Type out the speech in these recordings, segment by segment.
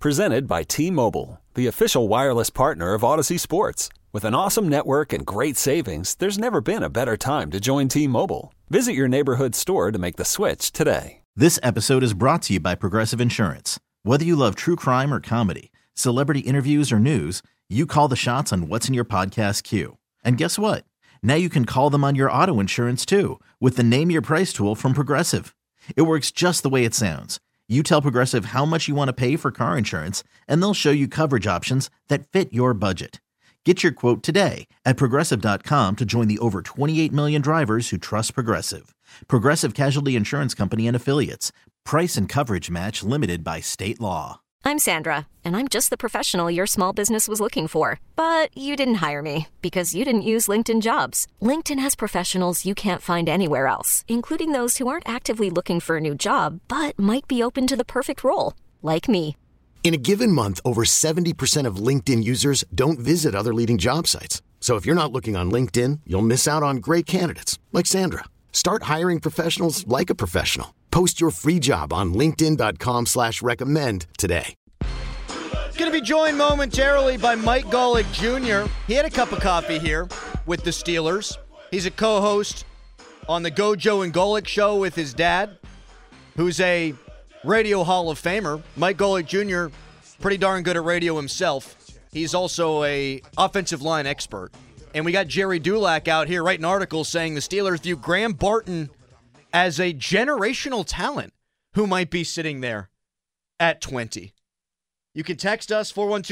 Presented by T-Mobile, the official wireless partner of Odyssey Sports. With an awesome network and great savings, there's never been a better time to join T-Mobile. Visit your neighborhood store to make the switch today. This episode is brought to you by Progressive Insurance. Whether you love true crime or comedy, celebrity interviews or news, you call the shots on what's in your podcast queue. And guess what? Now you can call them on your auto insurance too with the Name Your Price tool from Progressive. It works just the way it sounds. You tell Progressive how much you want to pay for car insurance, and they'll show you coverage options that fit your budget. Get your quote today at Progressive.com to join the over 28 million drivers who trust Progressive. Progressive Casualty Insurance Company and Affiliates. Price and coverage match limited by state law. I'm Sandra, and I'm just the professional your small business was looking for. But you didn't hire me because you didn't use LinkedIn Jobs. LinkedIn has professionals you can't find anywhere else, including those who aren't actively looking for a new job, but might be open to the perfect role, like me. In a given month, over 70% of LinkedIn users don't visit other leading job sites. So if you're not looking on LinkedIn, you'll miss out on great candidates like Sandra. Start hiring professionals like a professional. Post your free job on linkedin.com/recommend today. Going to be joined momentarily by Mike Golic Jr. He had a cup of coffee here with the Steelers. He's a co-host on the Gojo and Golic show with his dad, who's a Radio Hall of Famer. Mike Golic Jr., pretty darn good at radio himself. He's also a offensive line expert. And we got Jerry Dulac out here writing articles saying the Steelers view Graham Barton as a generational talent who might be sitting there at 20. You can text us,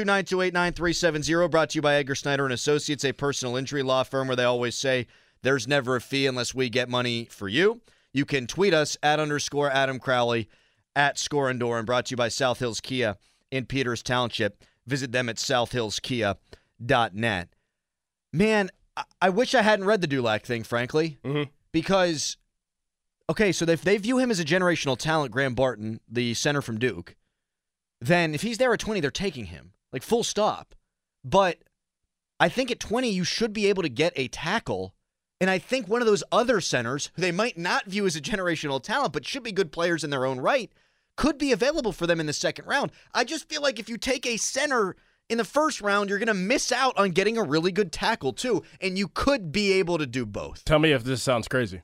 412-928-9370, brought to you by Edgar Snyder & Associates, a personal injury law firm where they always say there's never a fee unless we get money for you. You can tweet us @_Adam Crowley, @ScoreAndOran, brought to you by South Hills Kia in Peters Township. Visit them at southhillskia.net. Man, I wish I hadn't read the Dulac thing, frankly, because, okay, so if they view him as a generational talent, Graham Barton, the center from Duke, then if he's there at 20, they're taking him, like full stop. But I think at 20, you should be able to get a tackle, and I think one of those other centers, who they might not view as a generational talent, but should be good players in their own right, could be available for them in the second round. I just feel like if you take a center in the first round, you're going to miss out on getting a really good tackle, too, and you could be able to do both. Tell me if this sounds crazy.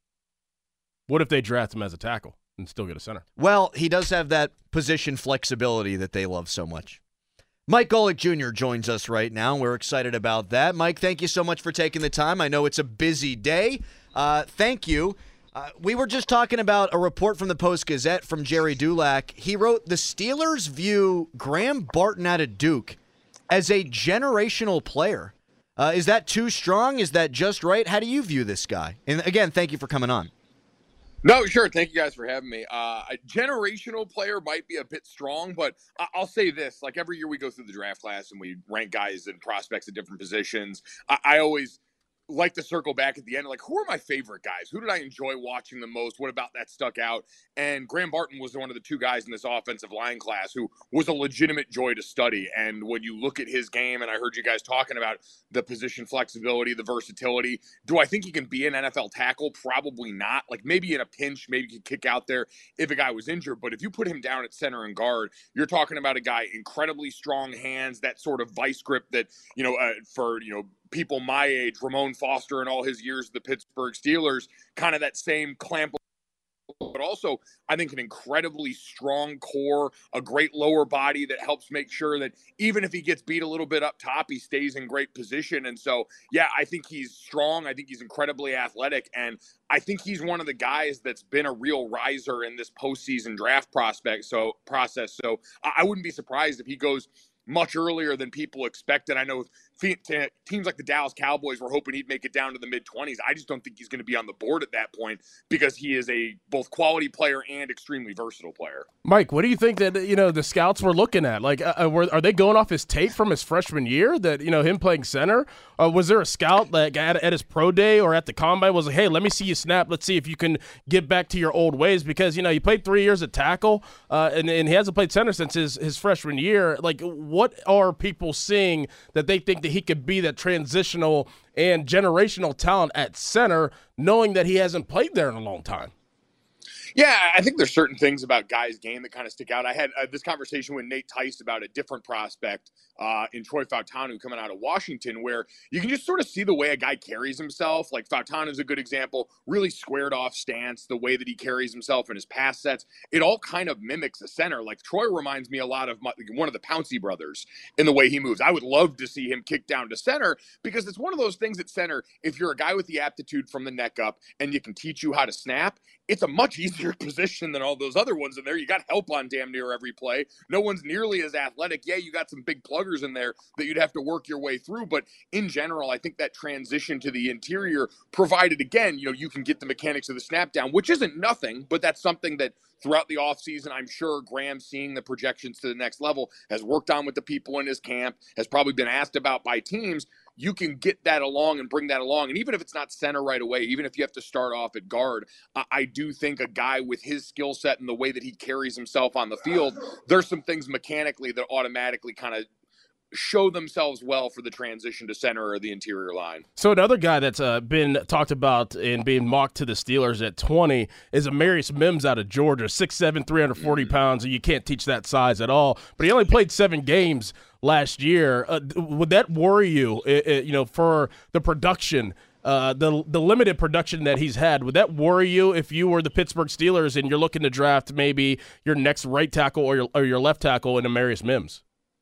What if they draft him as a tackle and still get a center? Well, he does have that position flexibility that they love so much. Mike Golic Jr. joins us right now. We're excited about that. Mike, thank you so much for taking the time. I know it's a busy day. Thank you. We were just talking about a report from the Post-Gazette from Jerry Dulac. He wrote, the Steelers view Graham Barton out of Duke as a generational player. Is that too strong? Is that just right? How do you view this guy? And again, thank you for coming on. No, sure. Thank you guys for having me. A generational player might be a bit strong, but I'll say this. Like every year we go through the draft class and we rank guys and prospects at different positions. I always like to circle back at the end, like, who are my favorite guys? Who did I enjoy watching the most? What about that stuck out? And Graham Barton was one of the two guys in this offensive line class who was a legitimate joy to study. And when you look at his game, and I heard you guys talking about the position flexibility, the versatility, do I think he can be an NFL tackle? Probably not. Like maybe in a pinch, maybe he could kick out there if a guy was injured. But if you put him down at center and guard, you're talking about a guy incredibly strong hands, that sort of vice grip that, for people my age, Ramon Foster and all his years of the Pittsburgh Steelers, kind of that same clamp, but also I think an incredibly strong core, a great lower body that helps make sure that even if he gets beat a little bit up top, he stays in great position. And so, yeah, I think he's strong. I think he's incredibly athletic. And I think he's one of the guys that's been a real riser in this postseason draft process. So I wouldn't be surprised if he goes much earlier than people expected. I know teams like the Dallas Cowboys were hoping he'd make it down to the mid-20s. I just don't think he's going to be on the board at that point because he is a both quality player and extremely versatile player. Mike, what do you think that the scouts were looking at? Like, are they going off his tape from his freshman year that him playing center? Was there a scout that at his pro day or at the combine was like, hey, let me see you snap. Let's see if you can get back to your old ways because he played 3 years at tackle and he hasn't played center since his freshman year. Like, what are people seeing that they think that he could be that transitional and generational talent at center, knowing that he hasn't played there in a long time? Yeah, I think there's certain things about Guy's game that kind of stick out. I had this conversation with Nate Tice about a different prospect in Troy Fautanu coming out of Washington, where you can just sort of see the way a guy carries himself. Like Fautanu is a good example, really squared off stance, the way that he carries himself in his pass sets. It all kind of mimics a center. Like Troy reminds me a lot of one of the Pouncey brothers in the way he moves. I would love to see him kick down to center because it's one of those things at center. If you're a guy with the aptitude from the neck up and you can teach you how to snap, it's a much easier position than all those other ones in there. You got help on damn near every play. No one's nearly as athletic. Yeah, you got some big pluggers in there that you'd have to work your way through. But in general, I think that transition to the interior, provided, again, you can get the mechanics of the snap down, which isn't nothing, but that's something that throughout the offseason, I'm sure Graham, seeing the projections to the next level, has worked on with the people in his camp, has probably been asked about by teams. You can get that along and bring that along. And even if it's not center right away, even if you have to start off at guard, I do think a guy with his skill set and the way that he carries himself on the field, there's some things mechanically that automatically kind of show themselves well for the transition to center or the interior line. So another guy that's been talked about and being mocked to the Steelers at 20 is Amarius Mims out of Georgia, 6'7", 340 pounds, and you can't teach that size at all. But he only played 7 games last year. Would that worry you, for the production, the limited production that he's had? Would that worry you if you were the Pittsburgh Steelers and you're looking to draft maybe your next right tackle or your left tackle in Amarius Mims?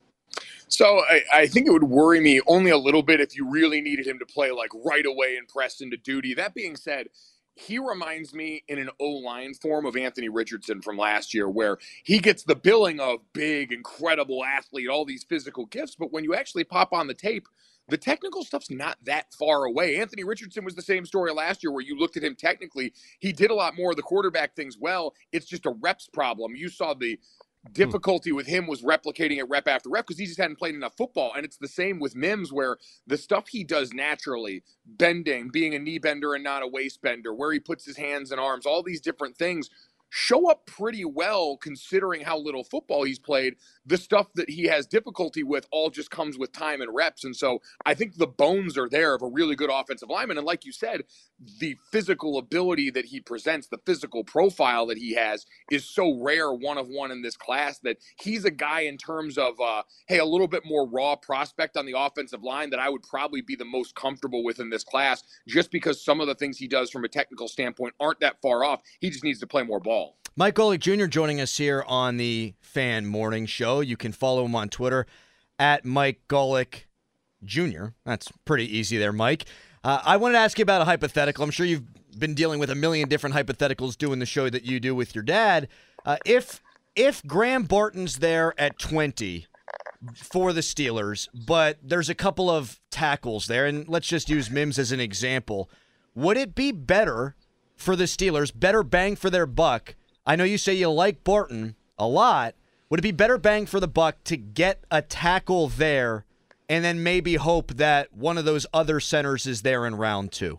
So I think it would worry me only a little bit if you really needed him to play like right away and pressed into duty. That being said, he reminds me in an O-line form of Anthony Richardson from last year, where he gets the billing of big, incredible athlete, all these physical gifts. But when you actually pop on the tape, the technical stuff's not that far away. Anthony Richardson was the same story last year where you looked at him technically. He did a lot more of the quarterback things well. It's just a reps problem. You saw the difficulty with him was replicating it rep after rep because he just hadn't played enough football. And it's the same with Mims, where the stuff he does naturally, bending, being a knee bender and not a waist bender, where he puts his hands and arms, all these different things show up pretty well considering how little football he's played. The stuff that he has difficulty with all just comes with time and reps. And so I think the bones are there of a really good offensive lineman. And like you said, the physical ability that he presents, the physical profile that he has is so rare, one of one in this class, that he's a guy in terms of, a little bit more raw prospect on the offensive line that I would probably be the most comfortable with in this class, just because some of the things he does from a technical standpoint aren't that far off. He just needs to play more ball. Mike Golic Jr. joining us here on the Fan Morning Show. You can follow him on Twitter at Mike Golic Jr. That's pretty easy there, Mike. I wanted to ask you about a hypothetical. I'm sure you've been dealing with a million different hypotheticals doing the show that you do with your dad. If Graham Barton's there at 20 for the Steelers, but there's a couple of tackles there, and let's just use Mims as an example, would it be better for the Steelers, better bang for their buck? I know you say you like Barton a lot. Would it be better bang for the buck to get a tackle there and then maybe hope that one of those other centers is there in round 2?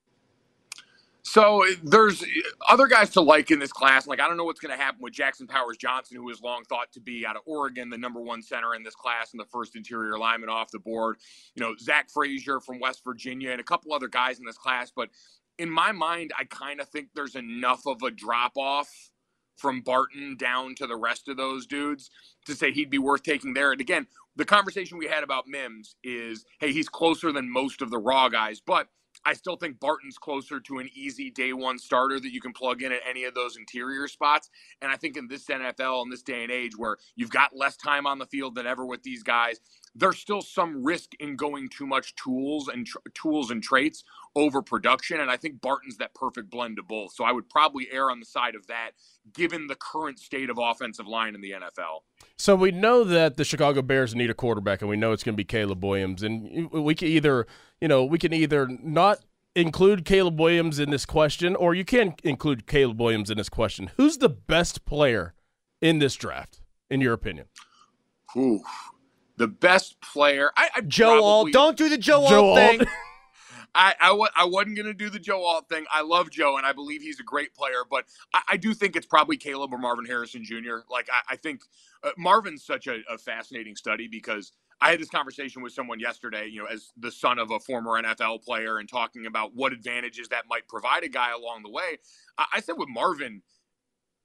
So there's other guys to like in this class. Like, I don't know what's going to happen with Jackson Powers Johnson, who was long thought to be out of Oregon, the number 1 center in this class and the first interior lineman off the board. Zach Frazier from West Virginia and a couple other guys in this class. But in my mind, I kind of think there's enough of a drop-off from Barton down to the rest of those dudes to say he'd be worth taking there. And again, the conversation we had about Mims is, hey, he's closer than most of the raw guys, but I still think Barton's closer to an easy day one starter that you can plug in at any of those interior spots. And I think in this NFL, in this day and age where you've got less time on the field than ever with these guys, there's still some risk in going too much tools and traits over production. And I think Barton's that perfect blend of both. So I would probably err on the side of that, given the current state of offensive line in the NFL. So we know that the Chicago Bears need a quarterback, and we know it's going to be Caleb Williams. And we can either not include Caleb Williams in this question, or you can include Caleb Williams in this question. Who's the best player in this draft, in your opinion? Ooh, the best player. Joe Alt. Don't do the Joe Alt thing. I wasn't going to do the Joe Alt thing. I love Joe, and I believe he's a great player, but I do think it's probably Caleb or Marvin Harrison Jr. Like, I think Marvin's such a fascinating study, because I had this conversation with someone yesterday, as the son of a former NFL player, and talking about what advantages that might provide a guy along the way. I said with Marvin,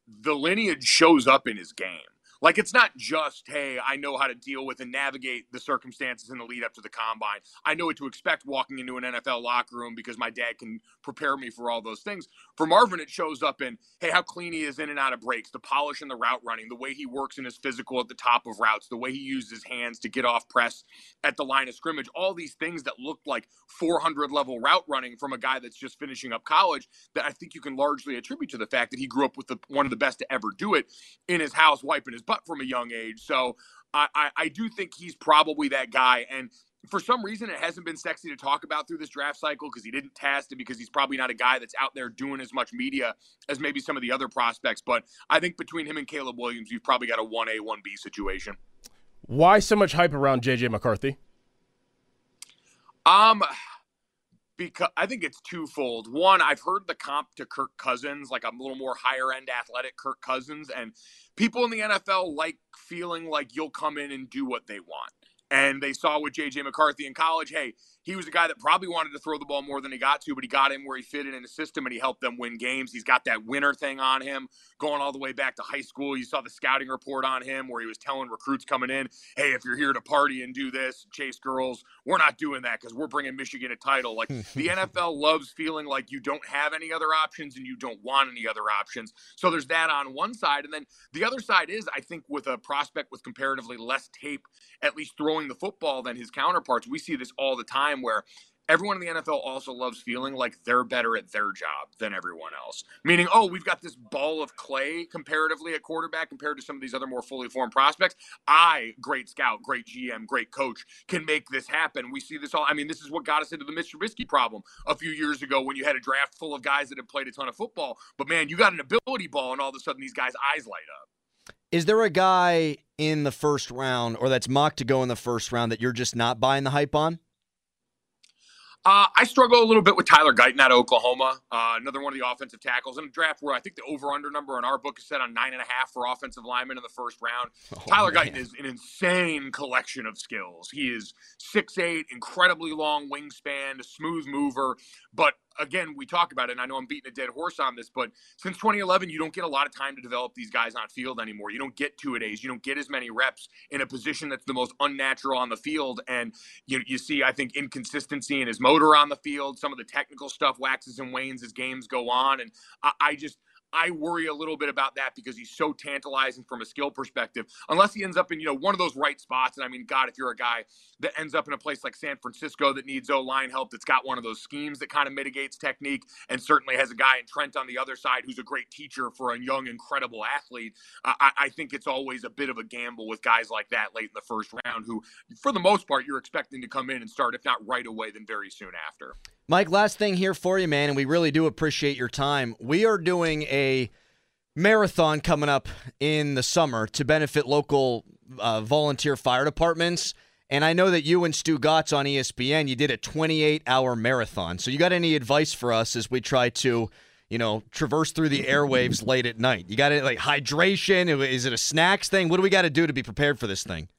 the lineage shows up in his game. Like, it's not just, hey, I know how to deal with and navigate the circumstances in the lead up to the combine. I know what to expect walking into an NFL locker room because my dad can prepare me for all those things. For Marvin, it shows up in, hey, how clean he is in and out of breaks, the polish in the route running, the way he works in his physical at the top of routes, the way he uses his hands to get off press at the line of scrimmage, all these things that look like 400 level route running from a guy that's just finishing up college that I think you can largely attribute to the fact that he grew up with one of the best to ever do it in his house, wiping his butt from a young age. So I do think he's probably that guy. And for some reason, it hasn't been sexy to talk about through this draft cycle because he didn't test and because he's probably not a guy that's out there doing as much media as maybe some of the other prospects. But I think between him and Caleb Williams, you've probably got a 1A, 1B situation. Why so much hype around J.J. McCarthy? Because I think it's twofold. One, I've heard the comp to Kirk Cousins, like a little more higher-end athletic Kirk Cousins, and people in the NFL like feeling like you'll come in and do what they want. And they saw with J.J. McCarthy in college, hey, he was a guy that probably wanted to throw the ball more than he got to, but he got in where he fit in the system and he helped them win games. He's got that winner thing on him going all the way back to high school. You saw the scouting report on him where he was telling recruits coming in, hey, if you're here to party and do this, chase girls, we're not doing that because we're bringing Michigan a title. Like the NFL loves feeling like you don't have any other options and you don't want any other options. So there's that on one side. And then the other side is, I think with a prospect with comparatively less tape, at least throwing the football than his counterparts, we see this all the time where everyone in the NFL also loves feeling like they're better at their job than everyone else. Meaning, oh, we've got this ball of clay comparatively at quarterback compared to some of these other more fully formed prospects. Great scout, great GM, great coach, can make this happen. We see this all. I mean, this is what got us into the Mitch Trubisky problem a few years ago when you had a draft full of guys that had played a ton of football. But, man, you got an ability ball, and all of a sudden these guys' eyes light up. Is there a guy in the first round or that's mocked to go in the first round that you're just not buying the hype on? I struggle a little bit with Tyler Guyton out of Oklahoma, another one of the offensive tackles in a draft where I think the over-under number in our book is set on 9.5 for offensive linemen in the first round. Tyler Guyton is an insane collection of skills. He is 6'8", incredibly long wingspan, a smooth mover, but again, we talk about it, and I know I'm beating a dead horse on this, but since 2011, you don't get a lot of time to develop these guys on field anymore. You don't get two-a-days. You don't get as many reps in a position that's the most unnatural on the field, and you see, I think, inconsistency in his motor on the field. Some of the technical stuff waxes and wanes as games go on, and I worry a little bit about that because he's so tantalizing from a skill perspective. Unless he ends up in, one of those right spots. And I mean, God, if you're a guy that ends up in a place like San Francisco that needs O-line help, that's got one of those schemes that kind of mitigates technique, and certainly has a guy in Trent on the other side who's a great teacher for a young, incredible athlete, I think it's always a bit of a gamble with guys like that late in the first round who, for the most part, you're expecting to come in and start, if not right away, then very soon after. Mike, last thing here for you, man, and we really do appreciate your time. We are doing a marathon coming up in the summer to benefit local volunteer fire departments, and I know that you and Stu Gatz on ESPN, you did a 28-hour marathon. So you got any advice for us as we try to, traverse through the airwaves late at night? You got it, like hydration? Is it a snacks thing? What do we got to do to be prepared for this thing?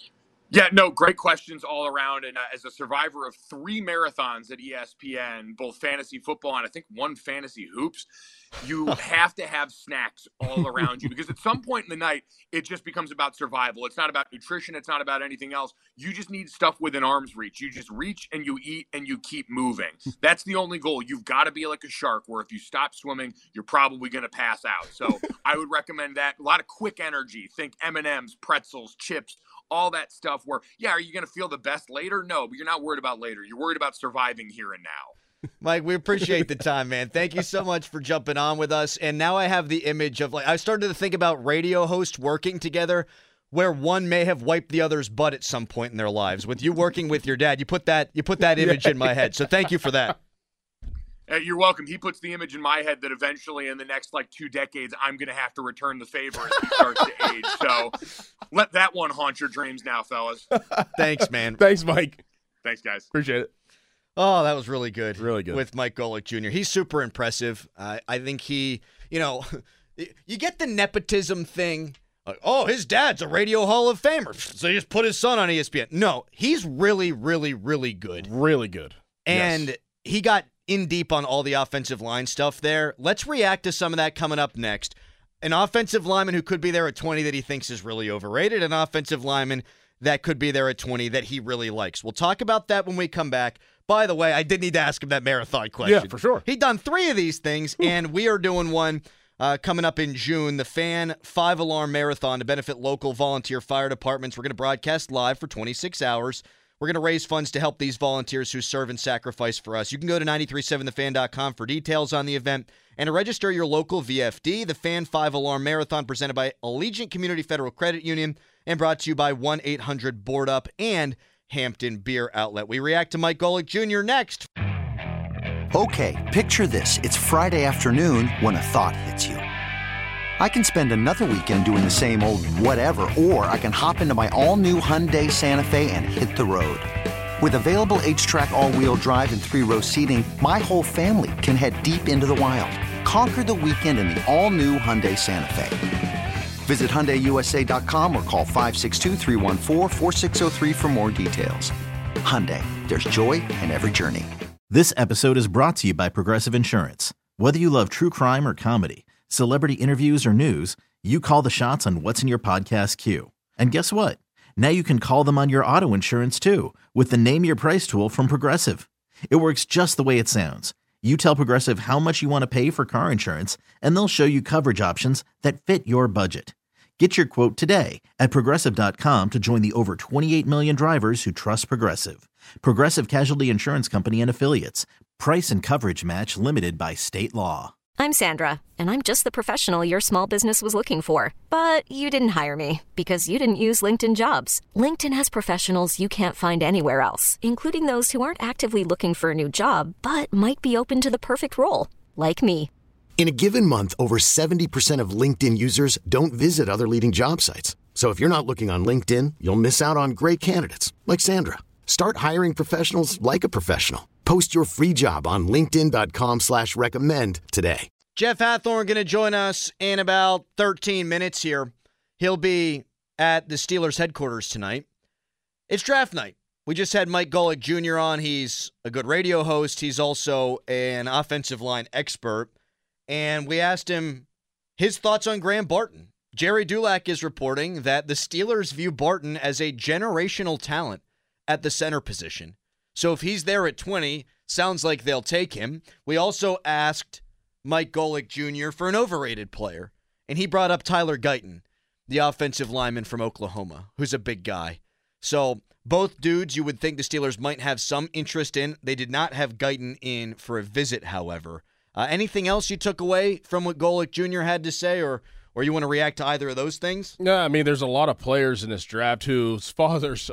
Yeah, no, great questions all around. And as a survivor of 3 marathons at ESPN, both fantasy football and I think 1 fantasy hoops, you have to have snacks all around you because at some point in the night, it just becomes about survival. It's not about nutrition. It's not about anything else. You just need stuff within arm's reach. You just reach and you eat and you keep moving. That's the only goal. You've got to be like a shark where if you stop swimming, you're probably going to pass out. So I would recommend that. A lot of quick energy. Think M&Ms, pretzels, chips, all that stuff where, are you going to feel the best later? No, but you're not worried about later. You're worried about surviving here and now. Mike, we appreciate the time, man. Thank you so much for jumping on with us. And now I have the image of, I started to think about radio hosts working together where one may have wiped the other's butt at some point in their lives. With you working with your dad, you put that image in my head. So thank you for that. You're welcome. He puts the image in my head that eventually in the next 2 decades, I'm going to have to return the favor as he starts to age. So let that one haunt your dreams now, fellas. Thanks, man. Thanks, Mike. Thanks, guys. Appreciate it. Oh, that was really good. Really good. With Mike Golic Jr. He's super impressive. I think he, you get the nepotism thing. Like, oh, his dad's a Radio Hall of Famer, so he just put his son on ESPN. No, he's really, really, really good. Really good. And yes. He got in deep on all the offensive line stuff there. Let's react to some of that coming up next. an offensive lineman who could be there at 20 that he thinks is really overrated, an offensive lineman that could be there at 20 that he really likes. We'll talk about that when we come back. By the way, I did need to ask him that marathon question. Yeah, for sure. He'd done 3 of these things, and we are doing one coming up in June, the Fan 5-Alarm Marathon to benefit local volunteer fire departments. We're going to broadcast live for 26 hours. We're going to raise funds to help these volunteers who serve and sacrifice for us. You can go to 937thefan.com for details on the event and to register your local VFD. The Fan 5-Alarm Marathon presented by Allegiant Community Federal Credit Union and brought to you by 1-800-BOARD-UP and Hampton Beer Outlet. We react to Mike Golic Jr. next. Okay, picture this. It's Friday afternoon when a thought hits you. I can spend another weekend doing the same old whatever, or I can hop into my all-new Hyundai Santa Fe and hit the road. With available H-Track all-wheel drive and 3-row seating, my whole family can head deep into the wild. Conquer the weekend in the all-new Hyundai Santa Fe. Visit HyundaiUSA.com or call 562-314-4603 for more details. Hyundai, there's joy in every journey. This episode is brought to you by Progressive Insurance. Whether you love true crime or comedy, celebrity interviews or news, you call the shots on what's in your podcast queue. And guess what? Now you can call them on your auto insurance too with the Name Your Price tool from Progressive. It works just the way it sounds. You tell Progressive how much you want to pay for car insurance, and they'll show you coverage options that fit your budget. Get your quote today at Progressive.com to join the over 28 million drivers who trust Progressive. Progressive Casualty Insurance Company and Affiliates. Price and coverage match limited by state law. I'm Sandra, and I'm just the professional your small business was looking for. But you didn't hire me because you didn't use LinkedIn Jobs. LinkedIn has professionals you can't find anywhere else, including those who aren't actively looking for a new job, but might be open to the perfect role, like me. In a given month, over 70% of LinkedIn users don't visit other leading job sites. So if you're not looking on LinkedIn, you'll miss out on great candidates like Sandra. Start hiring professionals like a professional. Post your free job on linkedin.com/recommend today. Jeff Hathhorn going to join us in about 13 minutes here. He'll be at the Steelers headquarters tonight. It's draft night. We just had Mike Golic Jr. on. He's a good radio host. He's also an offensive line expert. And we asked him his thoughts on Graham Barton. Jerry Dulac is reporting that the Steelers view Barton as a generational talent at the center position. So if he's there at 20, sounds like they'll take him. We also asked Mike Golic Jr. for an overrated player, and he brought up Tyler Guyton, the offensive lineman from Oklahoma, who's a big guy. So both dudes you would think the Steelers might have some interest in. They did not have Guyton in for a visit, however. Anything else you took away from what Golic Jr. had to say, or you want to react to either of those things? No, I mean, there's a lot of players in this draft whose fathers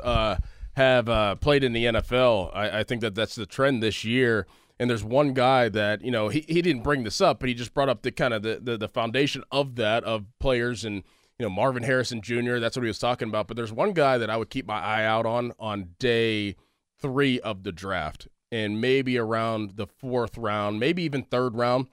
have played in the NFL. I think that's the trend this year. And there's one guy that, you know, he didn't bring this up, but he just brought up the kind of the foundation of that, of players, and, you know, Marvin Harrison Jr., that's what he was talking about. But there's one guy that I would keep my eye out on day 3 of the draft, and maybe around the 4th round, maybe even 3rd round,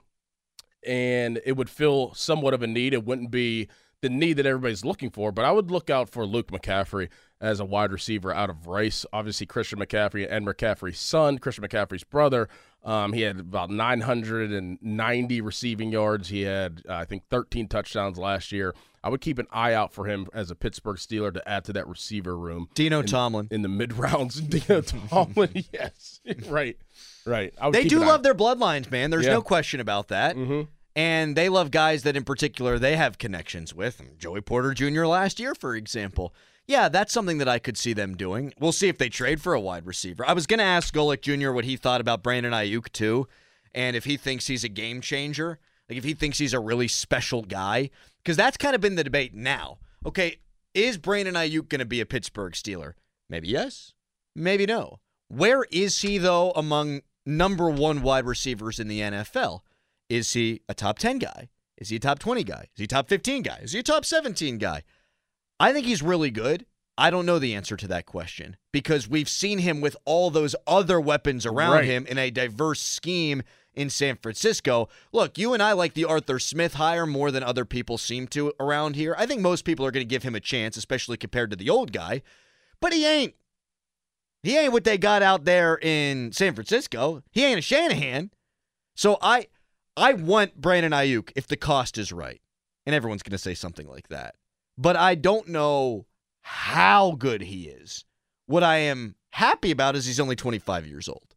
and it would fill somewhat of a need. It wouldn't be the need that everybody's looking for, but I would look out for Luke McCaffrey as a wide receiver out of Rice. Obviously, Christian McCaffrey and McCaffrey's son, Christian McCaffrey's brother. He had about 990 receiving yards. He had, I think, 13 touchdowns last year. I would keep an eye out for him as a Pittsburgh Steeler to add to that receiver room. Tomlin. In the mid-rounds. Dino Tomlin, yes. Right. They do love their bloodlines, man. There's no question about that. Mm-hmm. And they love guys that in particular they have connections with. Joey Porter Jr. last year, for example. Yeah, that's something that I could see them doing. We'll see if they trade for a wide receiver. I was going to ask Golic Jr. what he thought about Brandon Ayuk, too, and if he thinks he's a game changer, like if he thinks he's a really special guy, because that's kind of been the debate now. Okay, is Brandon Ayuk going to be a Pittsburgh Steeler? Maybe yes, maybe no. Where is he, though, among number 1 wide receivers in the NFL? Is he a top 10 guy? Is he a top 20 guy? Is he a top 15 guy? Is he a top 17 guy? I think he's really good. I don't know the answer to that question because we've seen him with all those other weapons around him in a diverse scheme in San Francisco. Look, you and I like the Arthur Smith hire more than other people seem to around here. I think most people are going to give him a chance, especially compared to the old guy, but he ain't. He ain't what they got out there in San Francisco. He ain't a Shanahan. So I want Brandon Ayuk if the cost is right. And everyone's going to say something like that. But I don't know how good he is. What I am happy about is he's only 25 years old.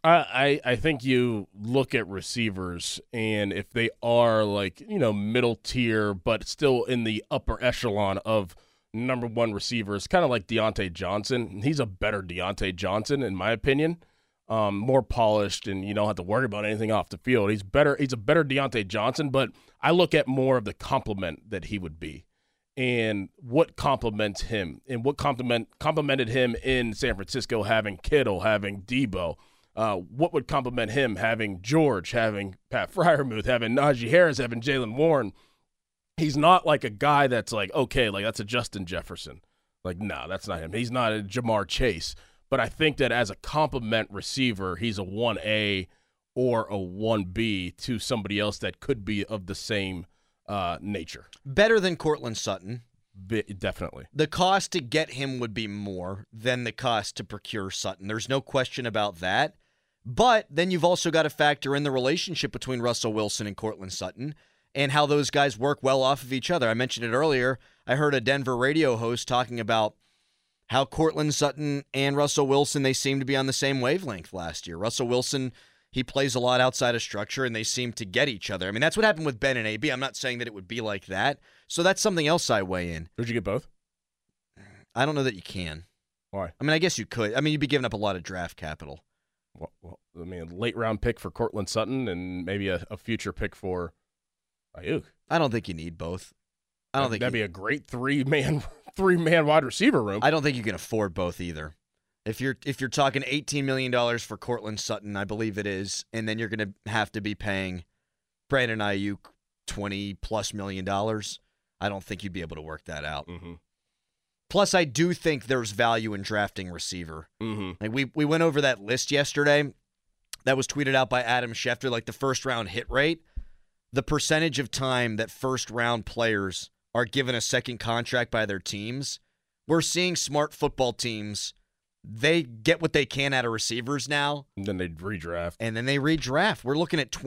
I think you look at receivers, and if they are middle tier, but still in the upper echelon of number one receivers, kind of like Deontay Johnson. He's a better Deontay Johnson, in my opinion. More polished, and you don't have to worry about anything off the field. He's better. He's a better Deontay Johnson, but I look at more of the complement that he would be, and what complements him, and what complemented him in San Francisco, having Kittle, having Debo. What would complement him having George, having Pat Freiermuth, having Najee Harris, having Jaylen Warren? He's not like a guy that's like, okay, like that's a Justin Jefferson. Like, no, that's not him. He's not a Jamar Chase. But I think that as a complement receiver, he's a 1A or a 1B to somebody else that could be of the same nature. Better than Courtland Sutton. Definitely. The cost to get him would be more than the cost to procure Sutton. There's no question about that. But then you've also got to factor in the relationship between Russell Wilson and Courtland Sutton and how those guys work well off of each other. I mentioned it earlier. I heard a Denver radio host talking about how Courtland Sutton and Russell Wilson, they seem to be on the same wavelength last year. Russell Wilson, he plays a lot outside of structure, and they seem to get each other. I mean, that's what happened with Ben and AB. I'm not saying that it would be like that. So that's something else I weigh in. Would you get both? I don't know that you can. Why? I mean, I guess you could. I mean, you'd be giving up a lot of draft capital. Well, I mean, a late-round pick for Courtland Sutton and maybe a future pick for Ayuk. I don't think you need both. I don't think that'd be a great three-man wide receiver room. I don't think you can afford both either. If you're talking $18 million for Courtland Sutton, I believe it is, and then you're going to have to be paying Brandon Ayuk $20+ million, I don't think you'd be able to work that out. Mm-hmm. Plus, I do think there's value in drafting receiver. Mm-hmm. Like we went over that list yesterday that was tweeted out by Adam Schefter, like the first-round hit rate. The percentage of time that first-round players are given a second contract by their teams, we're seeing smart football teams, they get what they can out of receivers now. And then they redraft. And then they redraft. We're looking at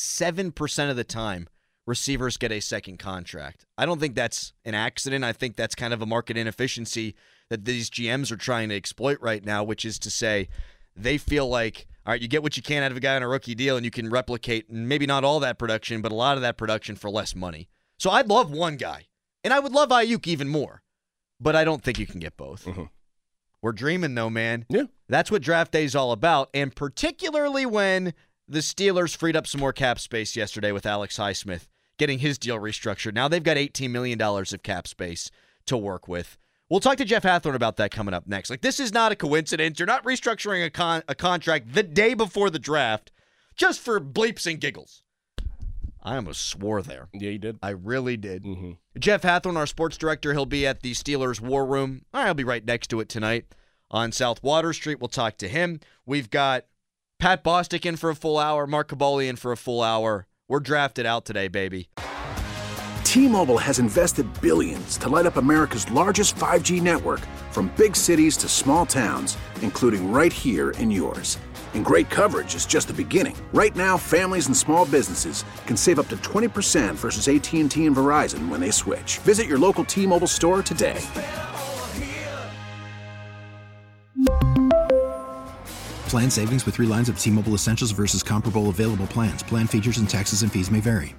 27% of the time receivers get a second contract. I don't think that's an accident. I think that's kind of a market inefficiency that these GMs are trying to exploit right now, which is to say they feel like, all right, you get what you can out of a guy on a rookie deal, and you can replicate maybe not all that production, but a lot of that production for less money. So I'd love one guy, and I would love Ayuk even more, but I don't think you can get both. Mm-hmm. We're dreaming, though, man. Yeah. That's what draft day is all about, and particularly when the Steelers freed up some more cap space yesterday with Alex Highsmith getting his deal restructured. Now they've got $18 million of cap space to work with. We'll talk to Jeff Hathorn about that coming up next. Like, this is not a coincidence. You're not restructuring a contract the day before the draft just for bleeps and giggles. I almost swore there. Yeah, you did. I really did. Mm-hmm. Jeff Hathorn, our sports director, he'll be at the Steelers War Room. I'll be right next to it tonight on South Water Street. We'll talk to him. We've got Pat Bostic in for a full hour, Mark Caboli in for a full hour. We're drafted out today, baby. T-Mobile has invested billions to light up America's largest 5G network, from big cities to small towns, including right here in yours. And great coverage is just the beginning. Right now, families and small businesses can save up to 20% versus AT&T and Verizon when they switch. Visit your local T-Mobile store today. Plan savings with 3 lines of T-Mobile Essentials versus comparable available plans. Plan features and taxes and fees may vary.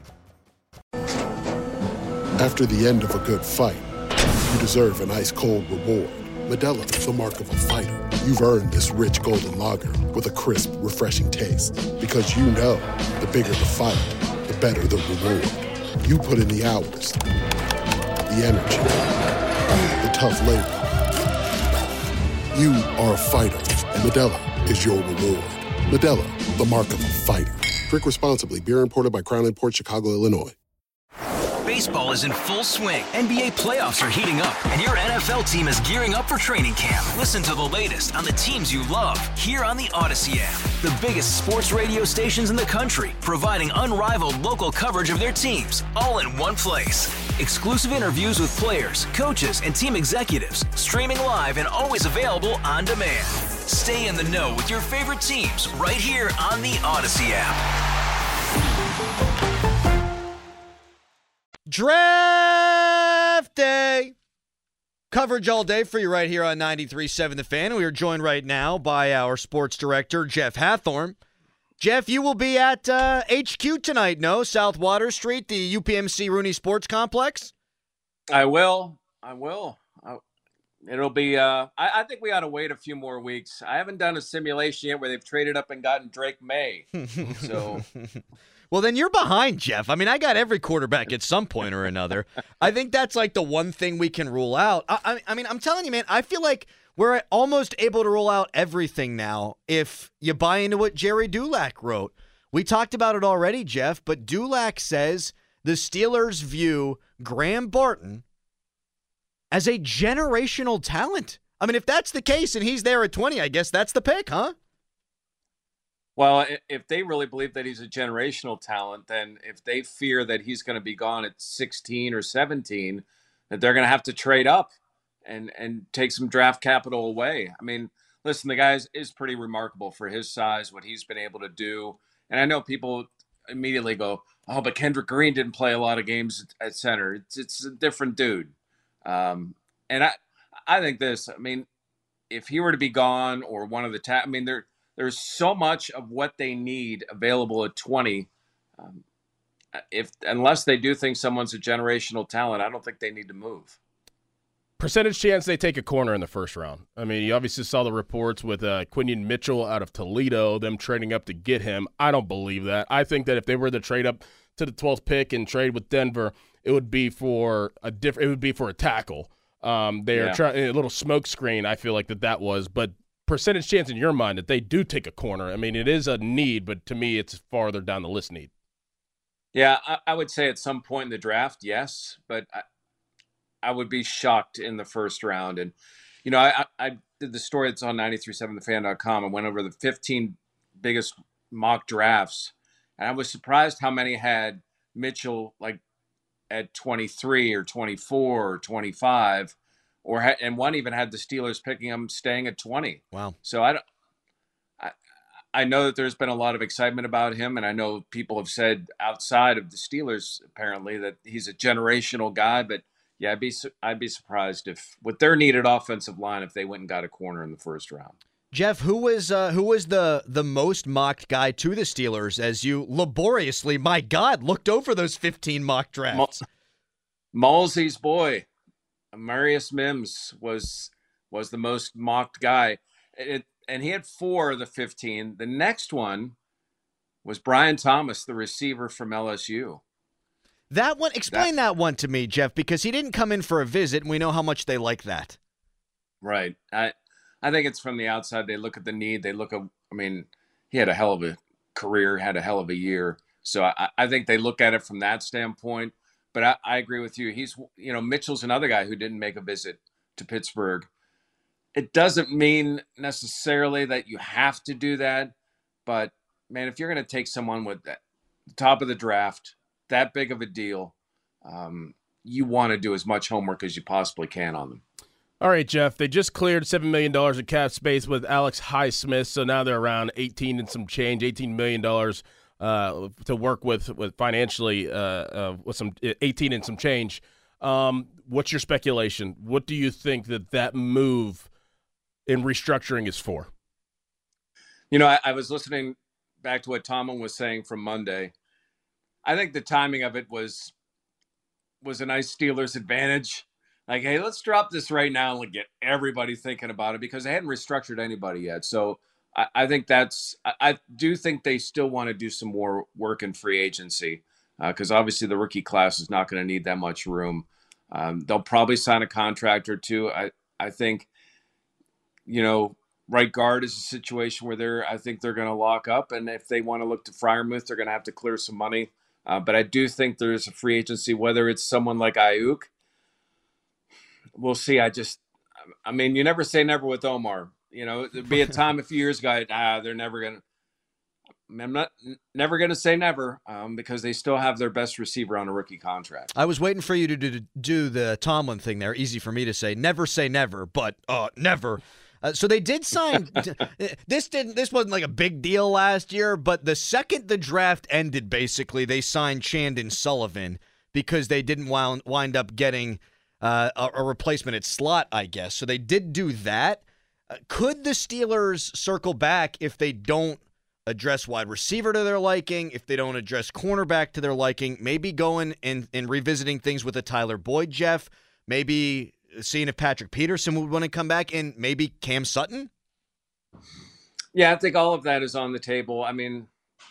After the end of a good fight, you deserve an ice-cold reward. Modelo is the mark of a fighter. You've earned this rich golden lager with a crisp, refreshing taste. Because you know, the bigger the fight, the better the reward. You put in the hours, the energy, the tough labor. You are a fighter, and Modelo is your reward. Modelo, the mark of a fighter. Drink responsibly. Beer imported by Crown Imports, Chicago, Illinois. Baseball is in full swing. NBA playoffs are heating up, and your NFL team is gearing up for training camp. Listen to the latest on the teams you love here on the Odyssey app. The biggest sports radio stations in the country, providing unrivaled local coverage of their teams, all in one place. Exclusive interviews with players, coaches, and team executives, streaming live and always available on demand. Stay in the know with your favorite teams right here on the Odyssey app. Draft day. Coverage all day for you right here on 93.7 The Fan. We are joined right now by our sports director, Jeff Hathorn. Jeff, you will be at HQ tonight, no? South Water Street, the UPMC Rooney Sports Complex? I will. It'll be, I think we ought to wait a few more weeks. I haven't done a simulation yet where they've traded up and gotten Drake May. So, well, then you're behind, Jeff. I mean, I got every quarterback at some point or another. I think that's like the one thing we can rule out. I mean, I'm telling you, man, I feel like we're almost able to rule out everything now if you buy into what Jerry Dulac wrote. We talked about it already, Jeff, but Dulac says the Steelers view Graham Barton as a generational talent. I mean, if that's the case and he's there at 20, I guess that's the pick, huh? Well, if they really believe that he's a generational talent, then if they fear that he's going to be gone at 16 or 17, that they're going to have to trade up and take some draft capital away. I mean, listen, the guy is pretty remarkable for his size, what he's been able to do. And I know people immediately go, oh, but Kendrick Green didn't play a lot of games at center. It's a different dude. And I think this, I mean, if he were to be gone or one of the I mean, there's so much of what they need available at 20. Unless they do think someone's a generational talent, I don't think they need to move. Percentage chance they take a corner in the first round. I mean, you obviously saw the reports with Quinion Mitchell out of Toledo, them trading up to get him. I don't believe that. I think that if they were to trade up to the 12th pick and trade with Denver, it would be for a tackle. They are trying a little smoke screen. I feel like that was, but percentage chance in your mind that they do take a corner. I mean, it is a need, but to me, it's farther down the list need. Yeah, I would say at some point in the draft, yes, but I would be shocked in the first round. And, you know, I did the story that's on 937thefan.com and went over the 15 biggest mock drafts. And I was surprised how many had Mitchell like at 23 or 24 or 25, and one even had the Steelers picking him staying at 20. Wow. So I know that there's been a lot of excitement about him, and I know people have said outside of the Steelers apparently that he's a generational guy, but yeah, I'd be surprised if with their needed offensive line if they went and got a corner in the first round. Jeff, who was the most mocked guy to the Steelers as you laboriously, my God, looked over those 15 mock drafts? Malsey's boy, Marius Mims, was the most mocked guy, and he had 4 of the 15. The next one was Brian Thomas, the receiver from LSU. That one, explain that one to me, Jeff, because he didn't come in for a visit, and we know how much they like that. Right. I think it's from the outside. They look at the need. They look at, I mean, he had a hell of a career, had a hell of a year. So I think they look at it from that standpoint. But I agree with you. Mitchell's another guy who didn't make a visit to Pittsburgh. It doesn't mean necessarily that you have to do that. But, man, if you're going to take someone with the top of the draft, that big of a deal, you want to do as much homework as you possibly can on them. All right, Jeff, they just cleared $7 million of cap space with Alex Highsmith, so now they're around $18 million to work with financially, with some 18 and some change. What's your speculation? What do you think that move in restructuring is for? You know, I was listening back to what Tomlin was saying from Monday. I think the timing of it was a nice Steelers advantage. Like, hey, let's drop this right now and get everybody thinking about it because they hadn't restructured anybody yet. So I think I do think they still want to do some more work in free agency because obviously the rookie class is not going to need that much room. They'll probably sign a contract or two. I think, right guard is a situation where I think they're going to lock up. And if they want to look to Freiermuth, they're going to have to clear some money. But I do think there's a free agency, whether it's someone like Ayuk. We'll see. I mean, you never say never with Omar. There'd be a time a few years ago, they're never going to. I'm not never going to say never because they still have their best receiver on a rookie contract. I was waiting for you to do the Tomlin thing there. Easy for me to say never, but never. So they did sign. This wasn't like a big deal last year, but the second the draft ended, basically they signed Chandon Sullivan because they didn't wind up getting a replacement at slot, I guess. So they did do that. Could the Steelers circle back if they don't address wide receiver to their liking, if they don't address cornerback to their liking, maybe going and revisiting things with a Tyler Boyd, Jeff, maybe seeing if Patrick Peterson would want to come back, and maybe Cam Sutton? Yeah, I think all of that is on the table. I mean,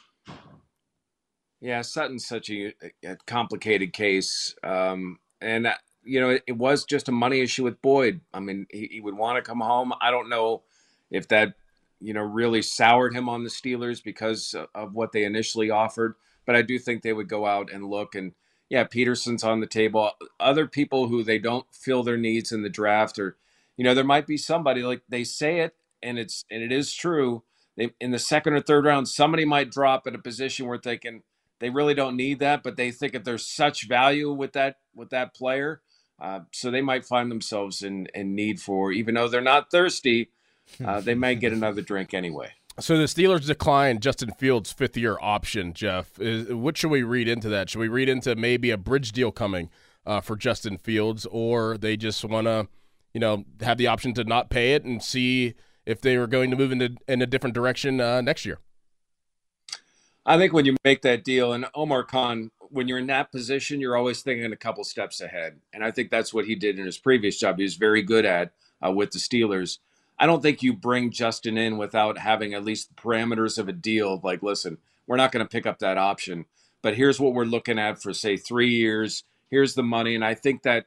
yeah, Sutton's such a complicated case. And, it was just a money issue with Boyd. I mean, he would want to come home. I don't know if that, really soured him on the Steelers because of what they initially offered. But I do think they would go out and look. And, yeah, Peterson's on the table. Other people who they don't feel their needs in the draft, or, there might be somebody, like they say it, and it is true. In the second or third round, somebody might drop at a position where they really don't need that, but they think if there's such value with that player, so they might find themselves in need for, even though they're not thirsty, they might get another drink anyway. So the Steelers declined Justin Fields' fifth-year option, Jeff. What should we read into that? Should we read into maybe a bridge deal coming for Justin Fields, or they just want to, have the option to not pay it and see if they were going to move in a different direction next year? I think when you make that deal, and Omar Khan, when you're in that position, you're always thinking a couple steps ahead. And I think that's what he did in his previous job. He was very good at with the Steelers. I don't think you bring Justin in without having at least the parameters of a deal. Like, listen, we're not going to pick up that option, but here's what we're looking at for, say, 3 years. Here's the money. And I think that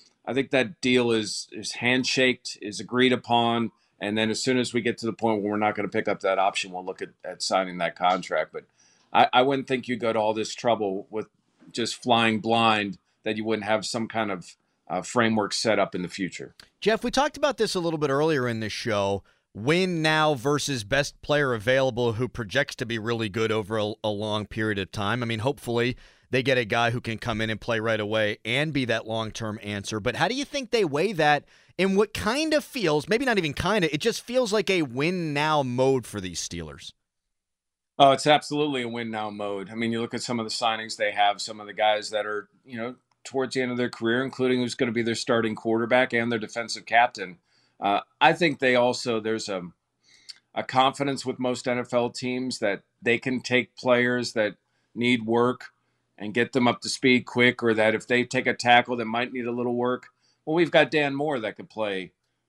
deal is handshaked, is agreed upon. And then as soon as we get to the point where we're not going to pick up that option, we'll look at signing that contract. But I wouldn't think you go to all this trouble with just flying blind that you wouldn't have some kind of framework set up in the future. Jeff, we talked about this a little bit earlier in this show. Win now versus best player available who projects to be really good over a long period of time. I mean, hopefully they get a guy who can come in and play right away and be that long-term answer. But how do you think they weigh that in what kind of feels, maybe not even kind of, it just feels like a win-now mode for these Steelers? Oh, it's absolutely a win-now mode. I mean, you look at some of the signings they have, some of the guys that are, towards the end of their career, including who's going to be their starting quarterback and their defensive captain. I think there's a confidence with most NFL teams that they can take players that need work and get them up to speed quick, or that if they take a tackle that might need a little work, well, we've got Dan Moore that could play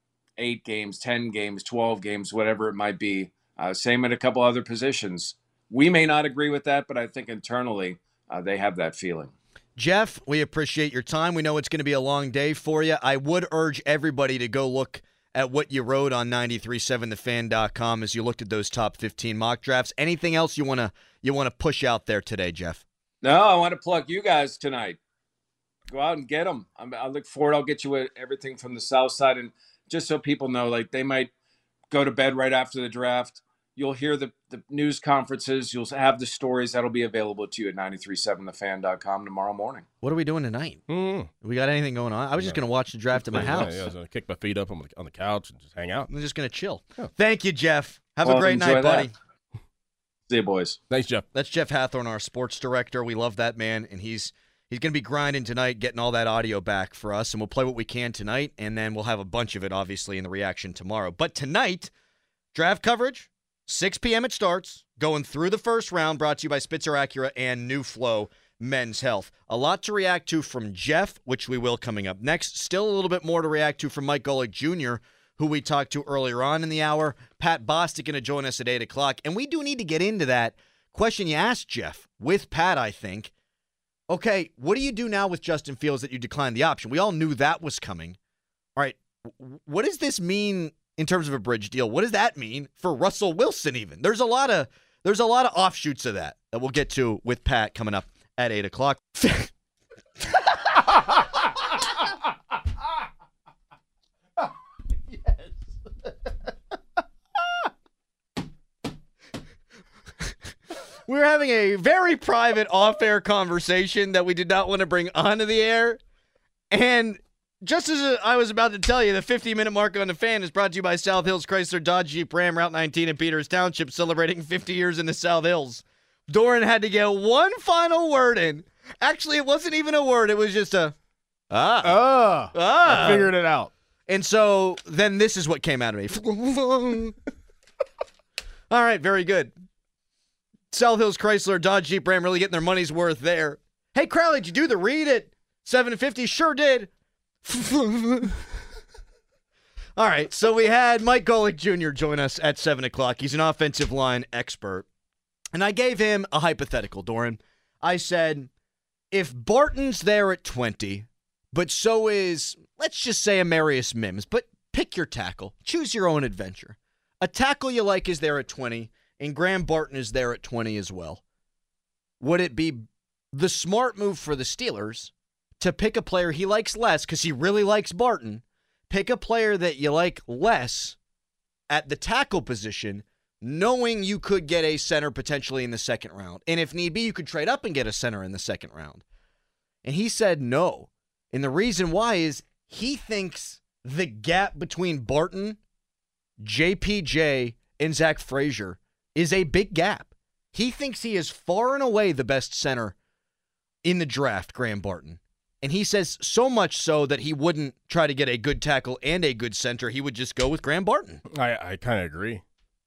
8 games, 10 games, 12 games, whatever it might be. Same at a couple other positions. We may not agree with that, but I think internally they have that feeling. Jeff, we appreciate your time. We know it's going to be a long day for you. I would urge everybody to go look at what you wrote on 937thefan.com as you looked at those top 15 mock drafts. Anything else you want to push out there today, Jeff? No, I want to plug you guys tonight. Go out and get them. I look forward. I'll get you everything from the South Side. And just so people know, like, they might go to bed right after the draft. You'll hear the news conferences. You'll have the stories that'll be available to you at 937thefan.com tomorrow morning. What are we doing tonight? We got anything going on? I was just going to watch the draft at my house. Yeah, I was going to kick my feet up on the couch and just hang out. I'm just going to chill. Yeah. Thank you, Jeff. Have a great night, buddy. See you, boys. Thanks, Jeff. That's Jeff Hathorn, our sports director. We love that man, and he's going to be grinding tonight, getting all that audio back for us, and we'll play what we can tonight, and then we'll have a bunch of it, obviously, in the reaction tomorrow. But tonight, draft coverage, 6 p.m. it starts, going through the first round, brought to you by Spitzer Acura and New Flow Men's Health. A lot to react to from Jeff, which we will coming up next. Still a little bit more to react to from Mike Golic Jr., who we talked to earlier on in the hour. Pat Bostic going to join us at 8 o'clock. And we do need to get into that question you asked, Jeff, with Pat, I think. Okay, what do you do now with Justin Fields that you declined the option? We all knew that was coming. All right, what does this mean in terms of a bridge deal? What does that mean for Russell Wilson even? There's a lot of offshoots of that we'll get to with Pat coming up at 8 o'clock. We're having a very private off-air conversation that we did not want to bring onto the air. And just as I was about to tell you, the 50-minute mark on the Fan is brought to you by South Hills Chrysler Dodge Jeep Ram, Route 19 in Peters Township, celebrating 50 years in the South Hills. Doran had to get one final word in Actually, it wasn't even a word. It was just a, I figured it out. And so then this is what came out of me. All right, very good. South Hills Chrysler, Dodge, Jeep, Ram really getting their money's worth there. Hey, Crowley, did you do the read at 7:50? Sure did. All right, so we had Mike Golic Jr. join us at 7 o'clock. He's an offensive line expert. And I gave him a hypothetical, Doran. I said, if Barton's there at 20, but so is, let's just say, Amarius Mims, but pick your tackle. Choose your own adventure. A tackle you like is there at 20, and Graham Barton is there at 20 as well. Would it be the smart move for the Steelers to pick a player he likes less because he really likes Barton, pick a player that you like less at the tackle position, knowing you could get a center potentially in the second round? And if need be, you could trade up and get a center in the second round. And he said no. And the reason why is he thinks the gap between Barton, JPJ, and Zach Frazier is a big gap. He thinks he is far and away the best center in the draft, Graham Barton. And he says so much so that he wouldn't try to get a good tackle and a good center. He would just go with Graham Barton. I kind of agree.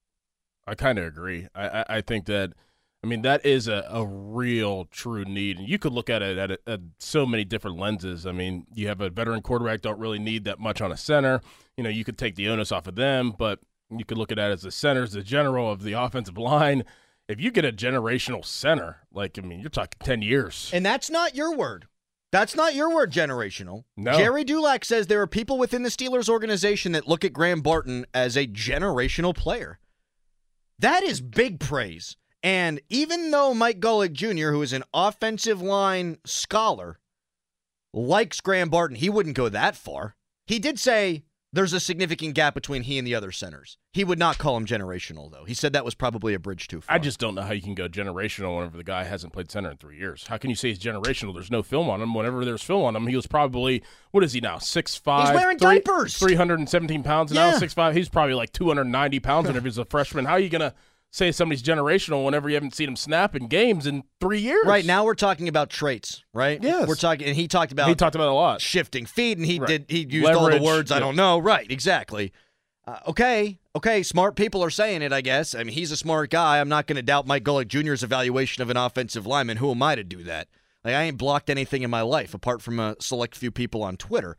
I think that, that is a real true need. And you could look at it at so many different lenses. You have a veteran quarterback, don't really need that much on a center. You could take the onus off of them, but you could look at it as the center, as the general of the offensive line. If you get a generational center, you're talking 10 years. And that's not your word. That's not your word, generational. No. Jerry Dulac says there are people within the Steelers organization that look at Graham Barton as a generational player. That is big praise. And even though Mike Golic Jr., who is an offensive line scholar, likes Graham Barton, he wouldn't go that far. He did say there's a significant gap between he and the other centers. He would not call him generational, though. He said that was probably a bridge too far. I just don't know how you can go generational whenever the guy hasn't played center in 3 years. How can you say he's generational? There's no film on him. Whenever there's film on him, he was probably, what is he now, 6'5"? He's wearing diapers. 317 pounds now, 6'5". He's probably like 290 pounds whenever he's a freshman. How are you going to say somebody's generational whenever you haven't seen him snap in games in 3 years? Right, now we're talking about traits, right? Yes. We're talking, and he talked about it a lot. Shifting feet, and he used Leverage, all the words I don't know. Right, exactly. Okay, smart people are saying it, I guess. He's a smart guy. I'm not going to doubt Mike Golic Jr.'s evaluation of an offensive lineman. Who am I to do that? I ain't blocked anything in my life apart from a select few people on Twitter.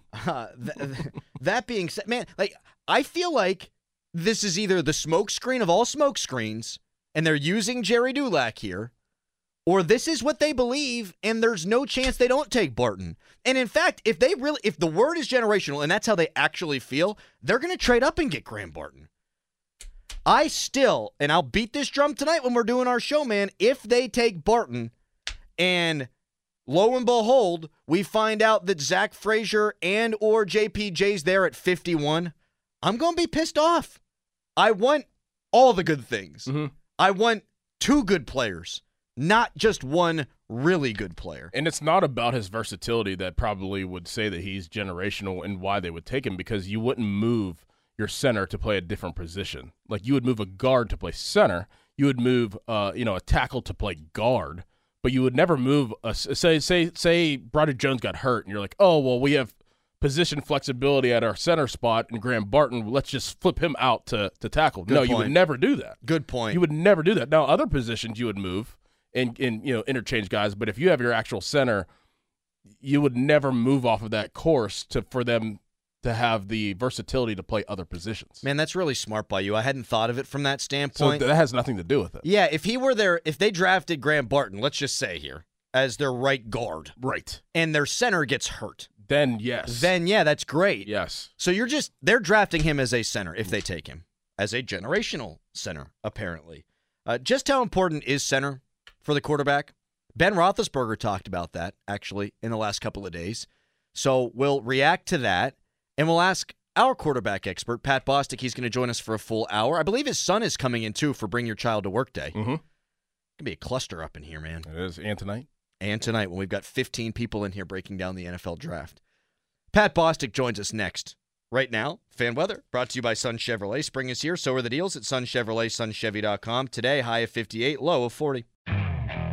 That being said, man, I feel like this is either the smoke screen of all smoke screens, and they're using Jerry Dulac here, or this is what they believe, and there's no chance they don't take Barton. And in fact, if the word is generational, and that's how they actually feel, they're going to trade up and get Graham Barton. I still, and I'll beat this drum tonight when we're doing our show, man, if they take Barton, and lo and behold, we find out that Zach Frazier and or JPJ's there at 51, I'm going to be pissed off. I want all the good things. Mm-hmm. I want two good players, not just one really good player. And it's not about his versatility that probably would say that he's generational and why they would take him, because you wouldn't move your center to play a different position. Like, you would move a guard to play center. You would move a tackle to play guard, but you would never move say Broderick Jones got hurt and you're like, oh, well, we have position flexibility at our center spot, and Graham Barton, let's just flip him out to tackle. Good no, point. You would never do that. Good point. You would never do that. Now, other positions you would move and interchange guys, but if you have your actual center, you would never move off of that course for them to have the versatility to play other positions. Man, that's really smart by you. I hadn't thought of it from that standpoint. So that has nothing to do with it. Yeah, if he were there, if they drafted Graham Barton, let's just say here, as their right guard. Right. And their center gets hurt. Then, yes. Then, yeah, that's great. Yes. So they're drafting him as a center if they take him. As a generational center, apparently. Just how important is center for the quarterback? Ben Roethlisberger talked about that, actually, in the last couple of days. So we'll react to that, and we'll ask our quarterback expert, Pat Bostic. He's going to join us for a full hour. I believe his son is coming in, too, for Bring Your Child to Work Day. Mm-hmm. It's going to be a cluster up in here, man. It is. And tonight. And tonight, when we've got 15 people in here breaking down the NFL draft. Pat Bostic joins us next. Right now, fan weather brought to you by Sun Chevrolet. Spring is here, so are the deals at Sun Chevrolet, sunchevy.com. Today, high of 58, low of 40.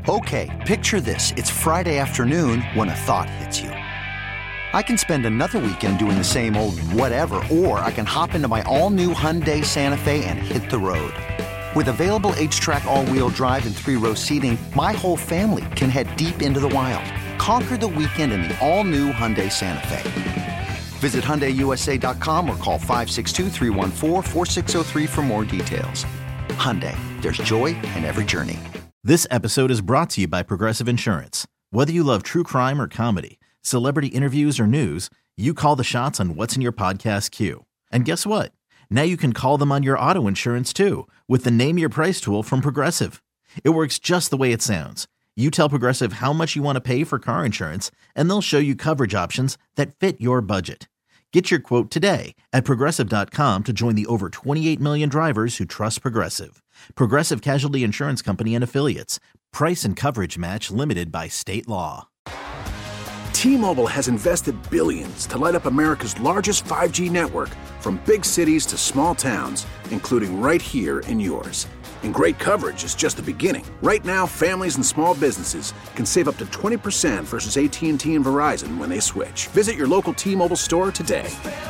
Okay, picture this. It's Friday afternoon when a thought hits you. I can spend another weekend doing the same old whatever, or I can hop into my all-new Hyundai Santa Fe and hit the road. With available H-Track all-wheel drive and 3-row seating, my whole family can head deep into the wild. Conquer the weekend in the all-new Hyundai Santa Fe. Visit HyundaiUSA.com or call 562-314-4603 for more details. Hyundai, there's joy in every journey. This episode is brought to you by Progressive Insurance. Whether you love true crime or comedy, celebrity interviews or news, you call the shots on what's in your podcast queue. And guess what? Now you can call them on your auto insurance too with the Name Your Price tool from Progressive. It works just the way it sounds. You tell Progressive how much you want to pay for car insurance, and they'll show you coverage options that fit your budget. Get your quote today at Progressive.com to join the over 28 million drivers who trust Progressive. Progressive Casualty Insurance Company and Affiliates. Price and coverage match limited by state law. T-Mobile has invested billions to light up America's largest 5G network, from big cities to small towns, including right here in yours. And great coverage is just the beginning. Right now, families and small businesses can save up to 20% versus AT&T and Verizon when they switch. Visit your local T-Mobile store today.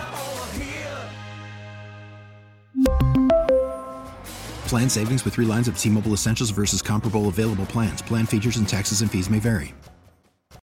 Plan savings with 3 lines of T-Mobile Essentials versus comparable available plans. Plan features and taxes and fees may vary.